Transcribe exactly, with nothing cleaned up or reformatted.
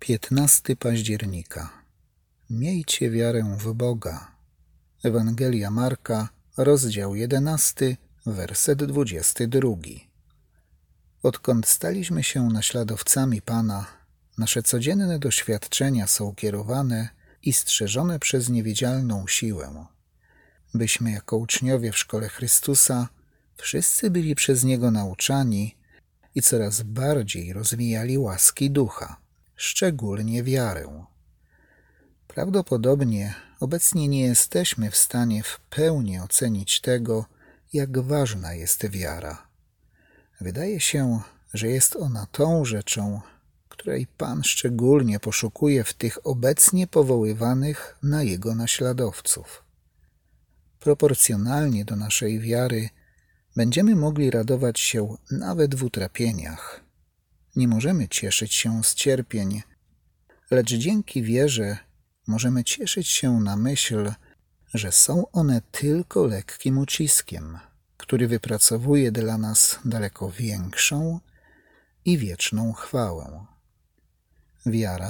piętnastego października. Miejcie wiarę w Boga. Ewangelia Marka, rozdział jedenasty, werset dwudziesty drugi. Odkąd staliśmy się naśladowcami Pana, nasze codzienne doświadczenia są kierowane i strzeżone przez niewidzialną siłę. Byśmy jako uczniowie w szkole Chrystusa wszyscy byli przez Niego nauczani i coraz bardziej rozwijali łaski ducha, szczególnie wiarę. Prawdopodobnie obecnie nie jesteśmy w stanie w pełni ocenić tego, jak ważna jest wiara. Wydaje się, że jest ona tą rzeczą, której Pan szczególnie poszukuje w tych obecnie powoływanych na Jego naśladowców. Proporcjonalnie do naszej wiary będziemy mogli radować się nawet w utrapieniach. Nie możemy cieszyć się z cierpień, lecz dzięki wierze możemy cieszyć się na myśl, że są one tylko lekkim uciskiem, który wypracowuje dla nas daleko większą i wieczną chwałę. Wiara